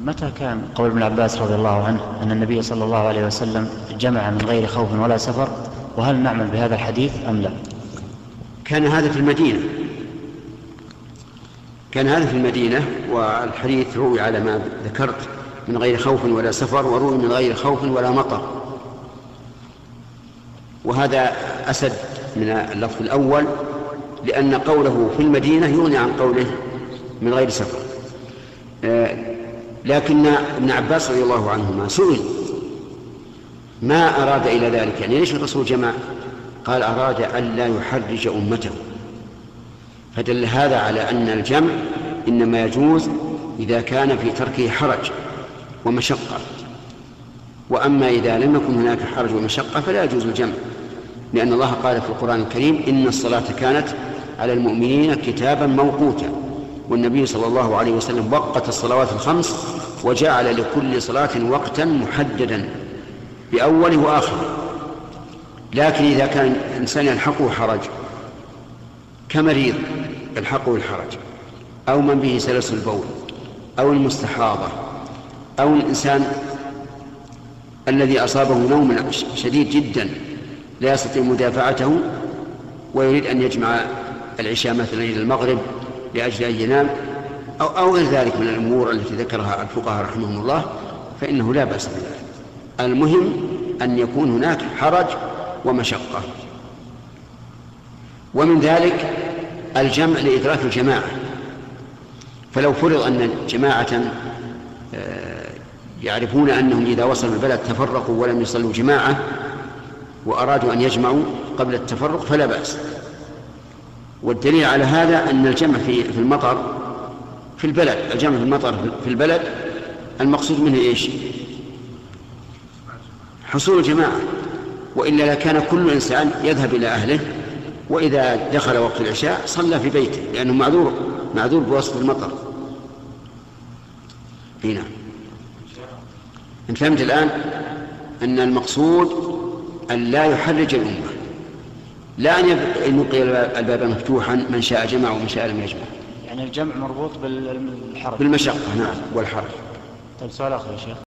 متى كان قول ابن عباس رضي الله عنه أن النبي صلى الله عليه وسلم جمع من غير خوف ولا سفر، وهل نعمل بهذا الحديث أم لا؟ كان هذا في المدينة، والحديث روي على ما ذكرت من غير خوف ولا سفر، وروي من غير خوف ولا مطر، وهذا أسد من اللفظ الأول، لأن قوله في المدينة يغني عن قوله من غير سفر. لكن ابن عباس رضي الله عنهما سئل ما أراد إلى ذلك، يعني ليش الرسول جمع؟ قال أراد أن لا يحرج أمته، فدل هذا على أن الجمع إنما يجوز إذا كان في تركه حرج ومشقة، وأما إذا لم يكن هناك حرج ومشقة فلا يجوز الجمع، لأن الله قال في القرآن الكريم إن الصلاة كانت على المؤمنين كتابا موقوتا، والنبي صلى الله عليه وسلم وقت الصلوات الخمس وجعل لكل صلاة وقتا محددا بأوله وآخره. لكن إذا كان الإنسان يلحقه حرج كمريض يلحقه الحرج، أو من به سلس البول، أو المستحاضة، أو الإنسان الذي أصابه نوم شديد جدا لا يستطيع مدافعته ويريد أن يجمع العشاء مثلا إلى المغرب لأجل أن ينام، أو غير ذلك من الأمور التي ذكرها الفقهاء رحمهم الله، فإنه لا بأس بذلك. المهم أن يكون هناك حرج ومشقة. ومن ذلك الجمع لإدراك الجماعة، فلو فرض أن جماعة يعرفون أنهم إذا وصلوا البلد تفرقوا ولم يصلوا جماعة وأرادوا أن يجمعوا قبل التفرق فلا بأس. والدليل على هذا أن الجمع في المطر في البلد، الجمع في المطر في البلد المقصود منه إيش؟ حصول الجماعة، وإلا لكان كل إنسان يذهب إلى أهله، وإذا دخل وقت العشاء صلى في بيته لأنه معذور بواسطة المطر. هنا أنت فهمت الآن أن المقصود أن لا يحرج الأمة، لا أن يبقي الباب مفتوحا من شاء جمع ومن شاء لم يجمع. يعني الجمع مربوط بالحرج، بالمشقة. نعم، والحرج. طيب سؤال آخر يا شيخ.